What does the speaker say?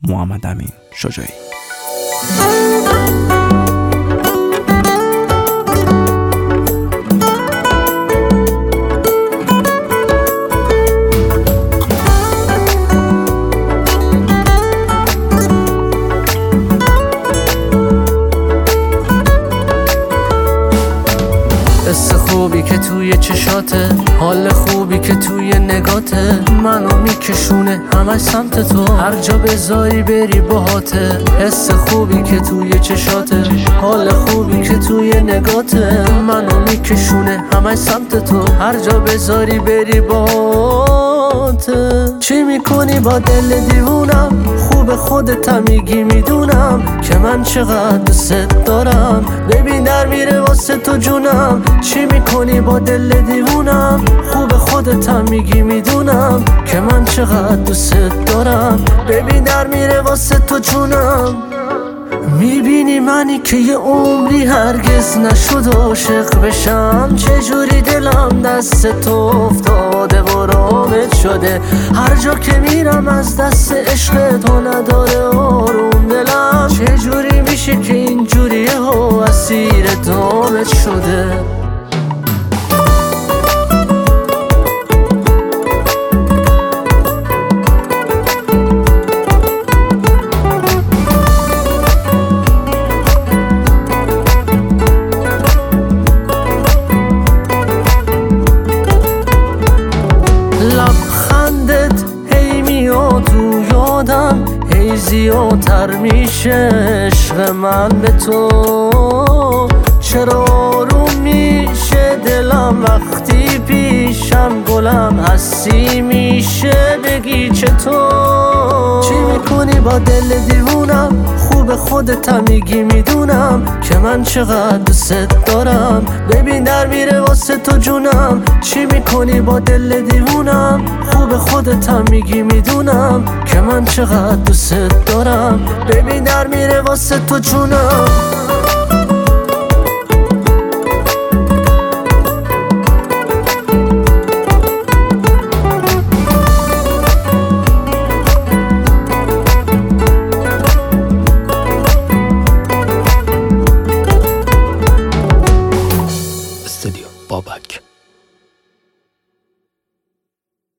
محمد امین شجاعی. خوبی که توی چشاته، حال خوبی که توی نگاته، منو میکشونه همش سمت تو، هر جا بذاری بری باهاته. حس خوبی که توی چشاته، حال خوبی که توی نگاته، منو میکشونه همش سمت تو، هر جا بذاری بری باهاته. چی میکنی با دل دیوونم؟ خوب خودت میگی میدونم که من چقدر دوست دارم. ببین در میره واسه تو جونم. چی میکنی با دل دیوونم؟ خوب خودت میگی میدونم که من چقدر دوست دارم. ببین در میره واسه تو جونم. میبینی منی که یه عمری هرگز نشد عاشق بشم، چجوری دلم دست تو افتاده و رامت شده. هر جا که میرم از دست عشق تو نداره آروم دلم. چجوری میشه که اینجوریه و اسیر دامت شده. لبخندت هی میاد تو یادم، هی زیادتر میشه عشق من به تو. چرا آروم میشه دلم وقتی پیشم گلم هستی میشه بگی چطور؟ چی میکنی با دل دیوونم؟ خوب خودت میگی میدونم که من چقدر دوست دارم. ببین در میره واسه تو جونم. چی میکنی با دل دیوونم؟ خوب خودت میگی میدونم که من چقدر دوست دارم. ببین در میره واسه تو جونم.